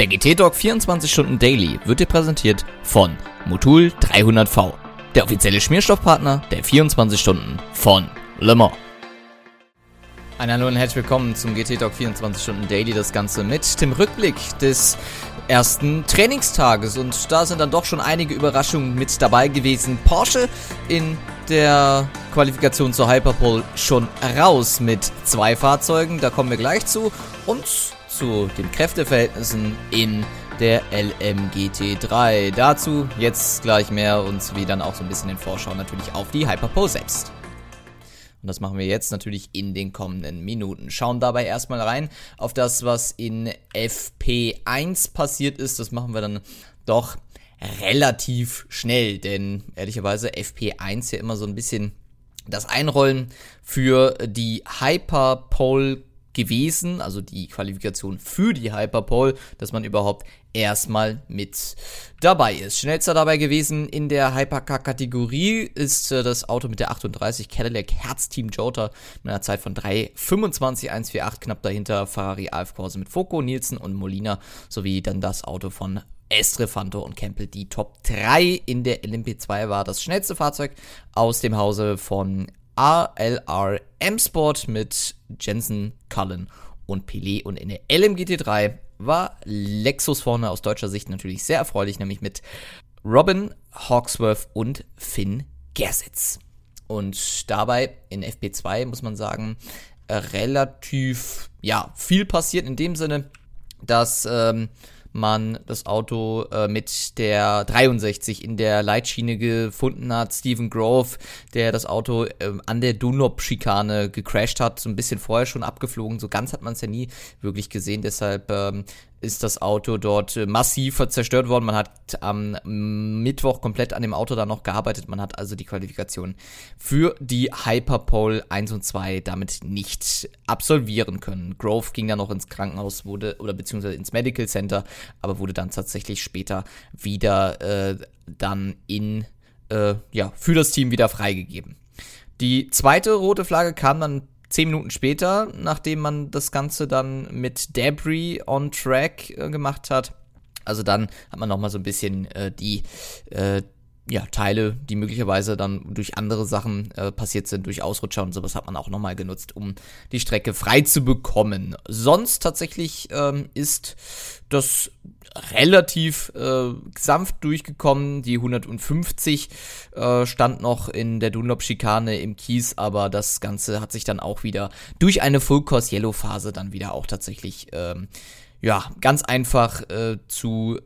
Der GT-Talk 24 Stunden Daily wird dir präsentiert von Motul 300V, der offizielle Schmierstoffpartner der 24 Stunden von Le Mans. Ein Hallo und herzlich willkommen zum GT-Talk 24 Stunden Daily, das Ganze mit dem Rückblick des ersten Trainingstages. Und da sind dann doch schon einige Überraschungen mit dabei gewesen. Porsche in der Qualifikation zur Hyperpole schon raus mit 2 Fahrzeugen, da kommen wir gleich zu. Und zu den Kräfteverhältnissen in der LMGT3. Dazu jetzt gleich mehr und sowie dann auch so ein bisschen in Vorschau natürlich auf die Hyperpole selbst. Und das machen wir jetzt natürlich in den kommenden Minuten. Schauen dabei erstmal rein auf das, was in FP1 passiert ist. Das machen wir dann doch relativ schnell, denn ehrlicherweise FP1 ja immer so ein bisschen das Einrollen für die Hyperpole gewesen, also die Qualifikation für die Hyperpole, dass man überhaupt erstmal mit dabei ist. Schnellster dabei gewesen in der Hypercar-Kategorie ist das Auto mit der 38 Cadillac Herzteam Jota mit einer Zeit von 3:25,148, knapp dahinter Ferrari AF Corse mit Foco, Nielsen und Molina, sowie dann das Auto von Estrefanto und Campbell. Die Top 3 in der LMP2 war das schnellste Fahrzeug aus dem Hause von ALR M-Sport mit Jensen, Cullen und Pelé. Und in der LMGT3 war Lexus vorne, aus deutscher Sicht natürlich sehr erfreulich, nämlich mit Robin Hawksworth und Finn Gersitz. Und dabei in FP2 muss man sagen, relativ viel passiert in dem Sinne, dass man das Auto mit der 63 in der Leitschiene gefunden hat. Stephen Grove, der das Auto an der Dunlop-Schikane gecrashed hat, so ein bisschen vorher schon abgeflogen. So ganz hat man es ja nie wirklich gesehen, deshalb ist das Auto dort massiv zerstört worden. Man hat am Mittwoch komplett an dem Auto dann noch gearbeitet. Man hat also die Qualifikation für die Hyperpole 1 und 2 damit nicht absolvieren können. Grove ging dann noch ins Krankenhaus, beziehungsweise ins Medical Center, aber wurde dann tatsächlich später wieder dann für das Team wieder freigegeben. Die zweite rote Flagge kam dann 10 Minuten später, nachdem man das Ganze dann mit Debris on Track gemacht hat. Also dann hat man nochmal so ein bisschen die Teile, die möglicherweise dann durch andere Sachen passiert sind, durch Ausrutscher und sowas, hat man auch nochmal genutzt, um die Strecke frei zu bekommen. Sonst tatsächlich ist das relativ sanft durchgekommen. Die 150 stand noch in der Dunlop-Schikane im Kies, aber das Ganze hat sich dann auch wieder durch eine Full-Course-Yellow-Phase dann wieder auch tatsächlich ganz einfach zu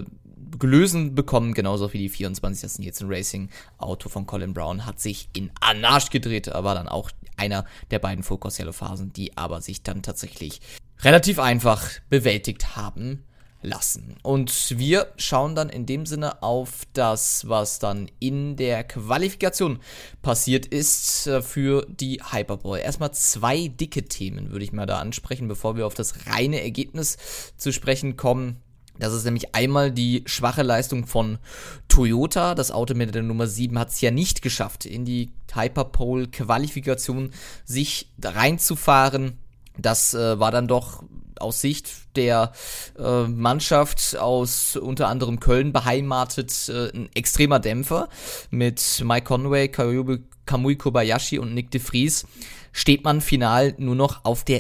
gelösen bekommen, genauso wie die 24. Das Nielsen Racing Auto von Colin Brown hat sich in Anarch gedreht, war dann auch einer der beiden Full-Course-Yellow-Phasen, die aber sich dann tatsächlich relativ einfach bewältigt haben lassen. Und wir schauen dann in dem Sinne auf das, was dann in der Qualifikation passiert ist für die Hyperpole. Erstmal 2 dicke Themen würde ich mal da ansprechen, bevor wir auf das reine Ergebnis zu sprechen kommen. Das ist nämlich einmal die schwache Leistung von Toyota. Das Auto mit der Nummer 7 hat es ja nicht geschafft, in die Hyperpole-Qualifikation sich reinzufahren. Das war dann doch aus Sicht der Mannschaft aus unter anderem Köln beheimatet ein extremer Dämpfer. Mit Mike Conway, Kamui Kobayashi und Nick de Vries steht man final nur noch auf der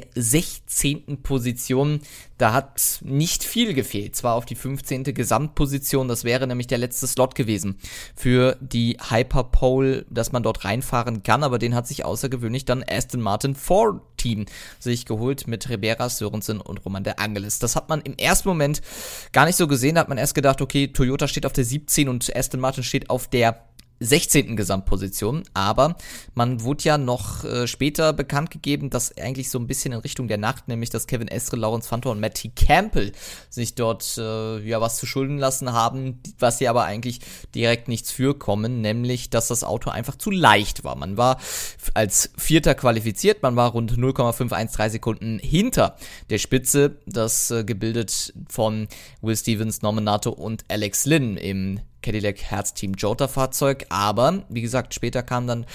16. Position. Da hat nicht viel gefehlt, zwar auf die 15. Gesamtposition, das wäre nämlich der letzte Slot gewesen für die Hyperpole, dass man dort reinfahren kann, aber den hat sich außergewöhnlich dann Aston Martin 4 Team sich geholt mit Ribera, Sörensen und Roman de Angelis. Das hat man im ersten Moment gar nicht so gesehen, da hat man erst gedacht, okay, Toyota steht auf der 17 und Aston Martin steht auf der 16. Gesamtposition, aber man wurde ja noch später bekannt gegeben, dass eigentlich so ein bisschen in Richtung der Nacht, nämlich dass Kevin Estre, Lawrence Fantor und Matty Campbell sich dort was zu schulden lassen haben, was sie aber eigentlich direkt nichts für kommen, nämlich dass das Auto einfach zu leicht war. Man war als Vierter qualifiziert, man war rund 0,513 Sekunden hinter der Spitze, das gebildet von Will Stevens, Norman Nato und Alex Lynn im Cadillac Herzteam Jota Fahrzeug, aber wie gesagt, später kam dann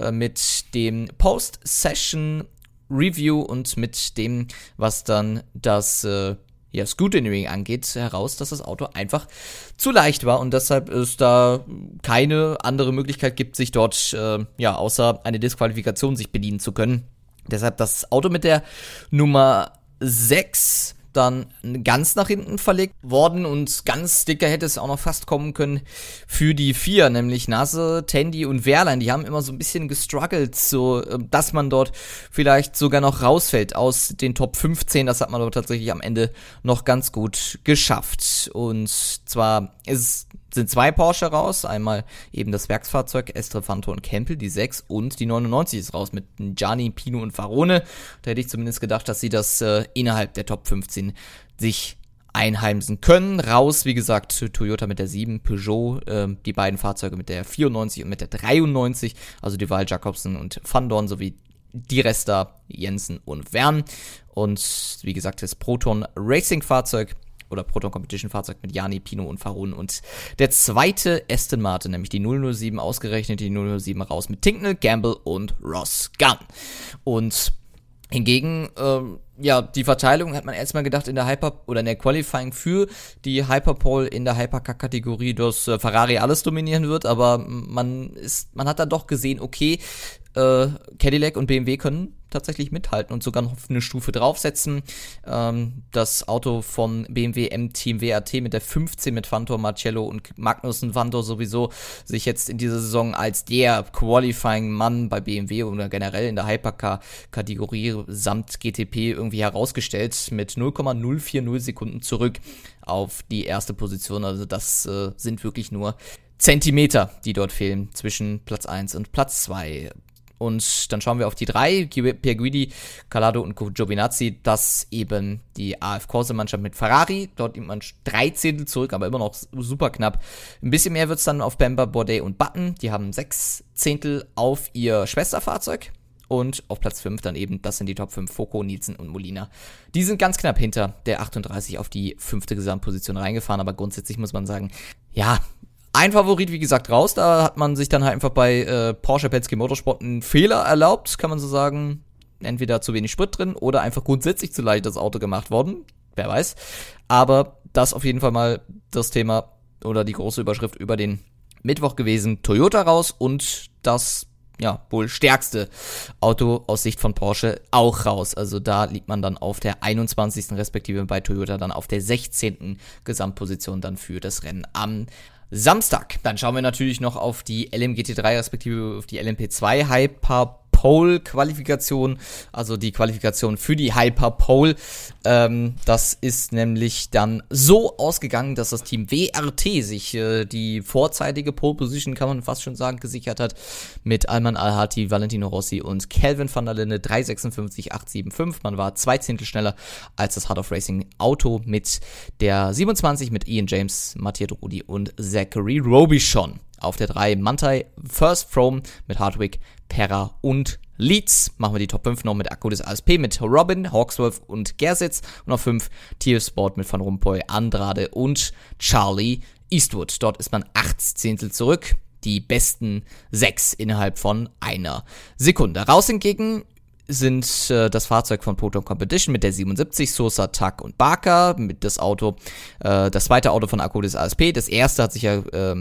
mit dem Post-Session Review und mit dem, was dann das Scrutinying angeht, heraus, dass das Auto einfach zu leicht war und deshalb es da keine andere Möglichkeit gibt, sich dort, außer eine Disqualifikation sich bedienen zu können. Deshalb das Auto mit der Nummer 6 dann ganz nach hinten verlegt worden und ganz dicker hätte es auch noch fast kommen können für die 4, nämlich Nasse, Tandy und Wehrlein. Die haben immer so ein bisschen gestruggelt, so dass man dort vielleicht sogar noch rausfällt aus den Top 15. Das hat man dort tatsächlich am Ende noch ganz gut geschafft. Und zwar sind 2 Porsche raus, einmal eben das Werksfahrzeug Estrefanto und Campbell, die 6 und die 99 ist raus mit Gianni, Pino und Varone. Da hätte ich zumindest gedacht, dass sie das innerhalb der Top 15 sich einheimsen können. Raus, wie gesagt, Toyota mit der 7, Peugeot, die beiden Fahrzeuge mit der 94 und mit der 93, also die Wahl Jacobsen und Van Dorn sowie die Resta, Jensen und Wern. Und wie gesagt, das Proton Racing Fahrzeug oder Proton Competition Fahrzeug mit Gianni, Pino und Varun und der zweite Aston Martin, nämlich die 007 ausgerechnet, die 007 raus mit Tinknell, Gamble und Ross Gunn. Und hingegen, die Verteilung hat man erstmal gedacht in der Qualifying für die Hyperpole in der Hypercar-Kategorie, dass Ferrari alles dominieren wird, aber man hat dann doch gesehen, okay, Cadillac und BMW können tatsächlich mithalten und sogar noch eine Stufe draufsetzen. Das Auto von BMW M-Team WRT mit der 15 mit Vantor, Marcello und Magnussen. Vantor sowieso sich jetzt in dieser Saison als der Qualifying-Mann bei BMW oder generell in der Hypercar-Kategorie samt GTP irgendwie herausgestellt mit 0,040 Sekunden zurück auf die erste Position. Also das sind wirklich nur Zentimeter, die dort fehlen zwischen Platz 1 und Platz 2. Und dann schauen wir auf die 3, Pierre Guidi, Calado und Giovinazzi, das eben die AF Corse-Mannschaft mit Ferrari, dort nimmt man 3 Zehntel zurück, aber immer noch super knapp. Ein bisschen mehr wird's dann auf Bamber, Bourdais und Button, die haben 6 Zehntel auf ihr Schwesterfahrzeug. Und auf Platz 5 dann eben, das sind die Top 5, Foucault, Nielsen und Molina. Die sind ganz knapp hinter der 38 auf die 5. Gesamtposition reingefahren, aber grundsätzlich muss man sagen, ja, ein Favorit, wie gesagt, raus. Da hat man sich dann halt einfach bei Porsche Penske Motorsport einen Fehler erlaubt, kann man so sagen. Entweder zu wenig Sprit drin oder einfach grundsätzlich zu leicht das Auto gemacht worden. Wer weiß. Aber das auf jeden Fall mal das Thema oder die große Überschrift über den Mittwoch gewesen. Toyota raus und das wohl stärkste Auto aus Sicht von Porsche auch raus. Also da liegt man dann auf der 21. respektive bei Toyota dann auf der 16. Gesamtposition dann für das Rennen am Samstag. Dann schauen wir natürlich noch auf die LMGT3 respektive auf die LMP2 Hyperpole-Qualifikation, also die Qualifikation für die Hyperpole. Das ist nämlich dann so ausgegangen, dass das Team WRT sich die vorzeitige Pole-Position, kann man fast schon sagen, gesichert hat mit Alman Al-Hati, Valentino Rossi und Kelvin van der Linde, 3,56,875. Man war 2 Zehntel schneller als das Heart of Racing Auto mit der 27 mit Ian James, Mattia Drudi und Zachary Robichon. Auf der 3 Manthey, First From mit Hardwick, Perra und Leeds. Machen wir die Top 5 noch mit Akku des ASP mit Robin, Hawksworth und Gersitz. Und auf 5 TF Sport mit Van Rompuy, Andrade und Charlie Eastwood. Dort ist man 8 Zehntel zurück. Die besten 6 innerhalb von einer Sekunde. Raus hingegen sind das Fahrzeug von Proton Competition mit der 77, Sosa, Tuck und Barker. Mit das Auto, das zweite Auto von Akku des ASP. Das erste hat sich ja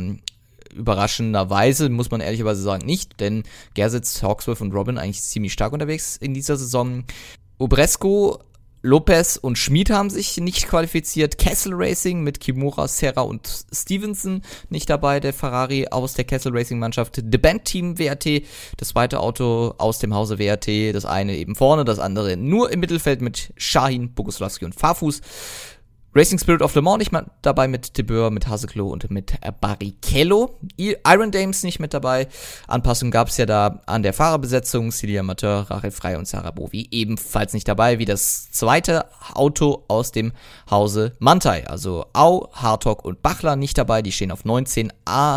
überraschenderweise, muss man ehrlicherweise sagen, nicht, denn Gersitz, Hawksworth und Robin eigentlich ziemlich stark unterwegs in dieser Saison. Obresco, Lopez und Schmid haben sich nicht qualifiziert. Kessel Racing mit Kimura, Serra und Stevenson nicht dabei, der Ferrari aus der Kessel Racing Mannschaft. The Band Team WRT, das zweite Auto aus dem Hause WRT, das eine eben vorne, das andere nur im Mittelfeld mit Shahin, Boguslavski und Farfus. Racing Spirit of Le Mans nicht mal dabei mit Tibur, mit Haseklo und mit Barrichello. Iron Dames nicht mit dabei. Anpassungen gab es ja da an der Fahrerbesetzung. Celia Amateur, Rachel Frey und Sarah Bovi ebenfalls nicht dabei, wie das zweite Auto aus dem Hause Manthey. Also Au, Hartog und Bachler nicht dabei. Die stehen auf 19.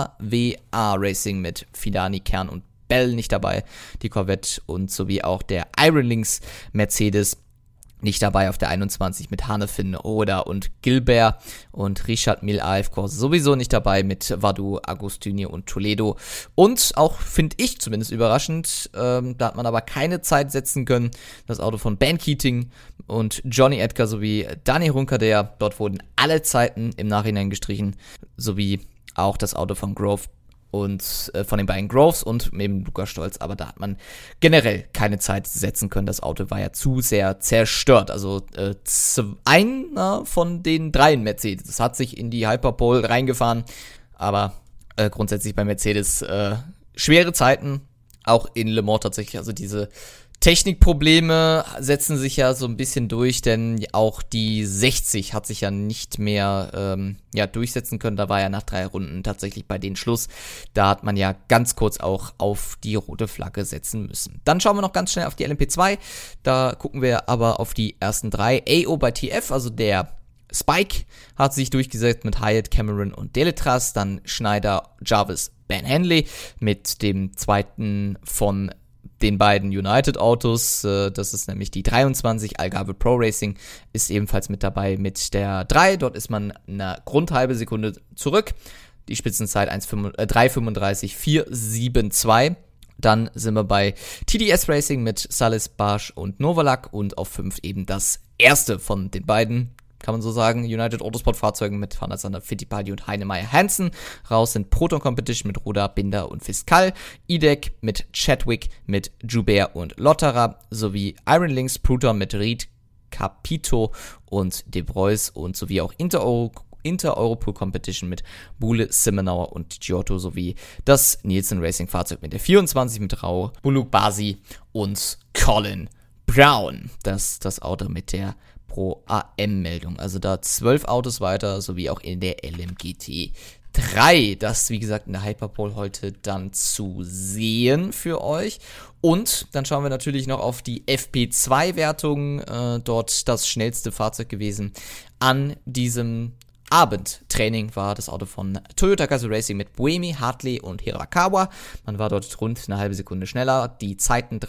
AWA Racing mit Fidani, Kern und Bell nicht dabei. Die Corvette und sowie auch der Iron Lynx Mercedes nicht dabei auf der 21 mit Hanefin, Oda und Gilbert und Richard Mille AF-Kurs sowieso nicht dabei mit Vadu, Agostini und Toledo. Und auch, finde ich zumindest überraschend, da hat man aber keine Zeit setzen können, das Auto von Ben Keating und Johnny Edgar sowie Dani Runcader. Dort wurden alle Zeiten im Nachhinein gestrichen, sowie auch das Auto von Grove und von den beiden Groves und eben Lukas Stolz, aber da hat man generell keine Zeit setzen können. Das Auto war ja zu sehr zerstört. Also einer von den 3 Mercedes hat sich in die Hyperpole reingefahren, aber grundsätzlich bei Mercedes schwere Zeiten, auch in Le Mans tatsächlich. Also diese Technikprobleme setzen sich ja so ein bisschen durch, denn auch die 60 hat sich ja nicht mehr durchsetzen können. Da war ja nach 3 Runden tatsächlich bei denen Schluss. Da hat man ja ganz kurz auch auf die rote Flagge setzen müssen. Dann schauen wir noch ganz schnell auf die LMP2. Da gucken wir aber auf die ersten 3. AO bei TF, also der Spike, hat sich durchgesetzt mit Hyatt, Cameron und Deletras. Dann Schneider, Jarvis, Ben Hanley mit dem zweiten von den beiden United-Autos, das ist nämlich die 23, Algarve Pro Racing, ist ebenfalls mit dabei mit der 3, dort ist man eine Grundhalbe Sekunde zurück, die Spitzenzeit 3:35,472, dann sind wir bei TDS Racing mit Salis, Barsch und Novalak und auf 5 eben das erste von den beiden, kann man so sagen, United Autosport-Fahrzeugen mit Van der Sander, Fittipaldi und Heinemeier Hansen. Raus sind Proton Competition mit Roda, Binder und Fiskal, IDEC mit Chadwick, mit Joubert und Lotterer, sowie Iron Links, Proton mit Ried, Capito und De Breus und sowie auch Inter-Europol Competition mit Bule, Simmenauer und Giotto sowie das Nielsen Racing Fahrzeug mit der 24 mit Rau, Buluk Basi und Colin Brown. Das Auto mit der Pro AM-Meldung. Also da 12 Autos weiter, sowie auch in der LMGT 3. Das, wie gesagt, in der Hyperpole heute dann zu sehen für euch. Und dann schauen wir natürlich noch auf die FP2-Wertung. Dort das schnellste Fahrzeug gewesen an diesem Abendtraining war das Auto von Toyota Gazoo Racing mit Buemi, Hartley und Hirakawa. Man war dort rund eine halbe Sekunde schneller. Die Zeiten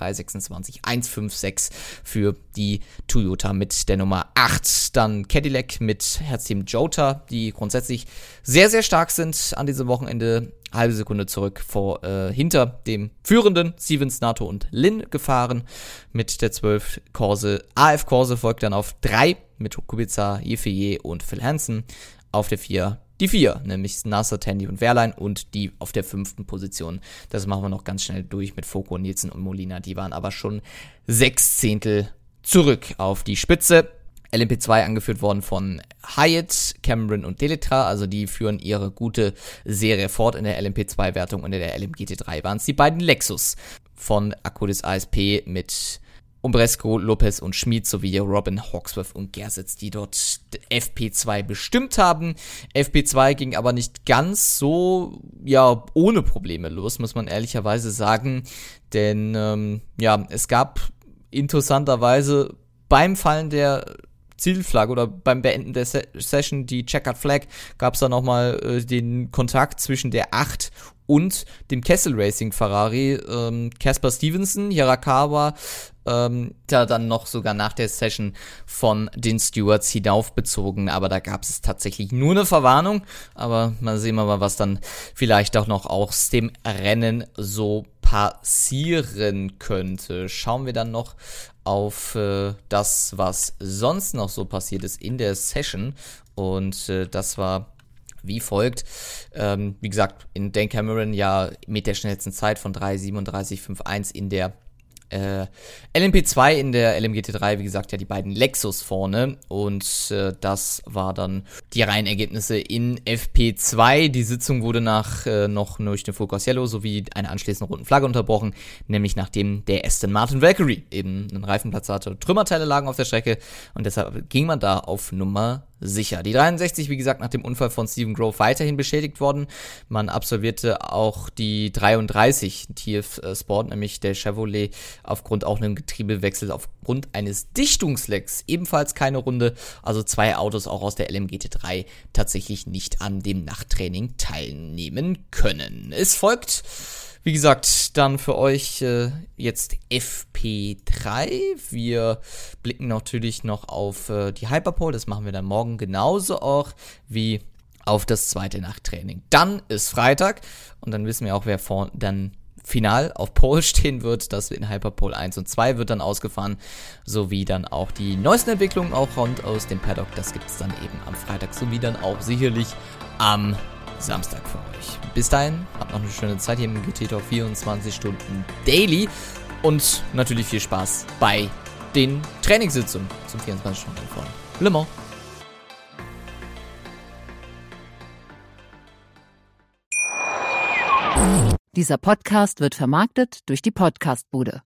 3:26,156 für die Toyota mit der Nummer 8. Dann Cadillac mit Herzteam Jota, die grundsätzlich sehr, sehr stark sind an diesem Wochenende. Halbe Sekunde zurück hinter dem führenden Stevens, Nato und Lin gefahren mit der 12 Corse. AF Corse folgt dann auf 3 mit Kubica, Yefeye und Phil Hansen. Auf der 4 die 4, nämlich Nasser, Tandy und Wehrlein und die auf der 5. Position. Das machen wir noch ganz schnell durch mit Foko, Nielsen und Molina. Die waren aber schon 6 Zehntel zurück auf die Spitze. LMP2 angeführt worden von Hyatt, Cameron und Deletra, also die führen ihre gute Serie fort in der LMP2-Wertung und in der LMGT3 waren es die beiden Lexus von Akkodis ASP mit Umbresco, Lopez und Schmid sowie Robin, Hawksworth und Gersitz, die dort FP2 bestimmt haben. FP2 ging aber nicht ganz so, ohne Probleme los, muss man ehrlicherweise sagen, denn, es gab interessanterweise beim Fallen der Zielflagge oder beim Beenden der Session, die Checkered Flag, gab es da nochmal den Kontakt zwischen der 8 und dem Kessel Racing Ferrari. Casper Stevenson, Hirakawa, da dann noch sogar nach der Session von den Stewards hinaufbezogen, aber da gab es tatsächlich nur eine Verwarnung, aber mal sehen wir mal, was dann vielleicht auch noch aus dem Rennen so passieren könnte. Schauen wir dann noch auf das, was sonst noch so passiert ist in der Session und das war wie folgt. Wie gesagt, in Dan Cameron ja mit der schnellsten Zeit von 3:37,51 in der LMP2, in der LMGT3, wie gesagt, ja die beiden Lexus vorne und das war dann die Reihenergebnisse in FP2. Die Sitzung wurde noch durch den Focus Yellow sowie einer anschließenden roten Flagge unterbrochen, nämlich nachdem der Aston Martin Valkyrie eben einen Reifenplatz hatte. Trümmerteile lagen auf der Strecke und deshalb ging man da auf Nummer sicher. Die 63, wie gesagt, nach dem Unfall von Stephen Grove weiterhin beschädigt worden. Man absolvierte auch die 33 TF Sport, nämlich der Chevrolet, aufgrund auch einem Getriebewechsel, aufgrund eines Dichtungslecks ebenfalls keine Runde. Also 2 Autos auch aus der LMGT3 tatsächlich nicht an dem Nachttraining teilnehmen können. Es folgt Wie gesagt, dann für euch jetzt FP3. Wir blicken natürlich noch auf die Hyperpole. Das machen wir dann morgen genauso auch wie auf das zweite Nachttraining. Dann ist Freitag und dann wissen wir auch, wer dann final auf Pole stehen wird. Das in Hyperpole 1 und 2 wird dann ausgefahren, sowie dann auch die neuesten Entwicklungen auch rund aus dem Paddock. Das gibt es dann eben am Freitag, sowie dann auch sicherlich am Samstag für euch. Bis dahin, habt noch eine schöne Zeit hier im GT Talk 24 Stunden Daily und natürlich viel Spaß bei den Trainingssitzungen zum 24 Stunden von Le Mans. Dieser Podcast wird vermarktet durch die Podcastbude.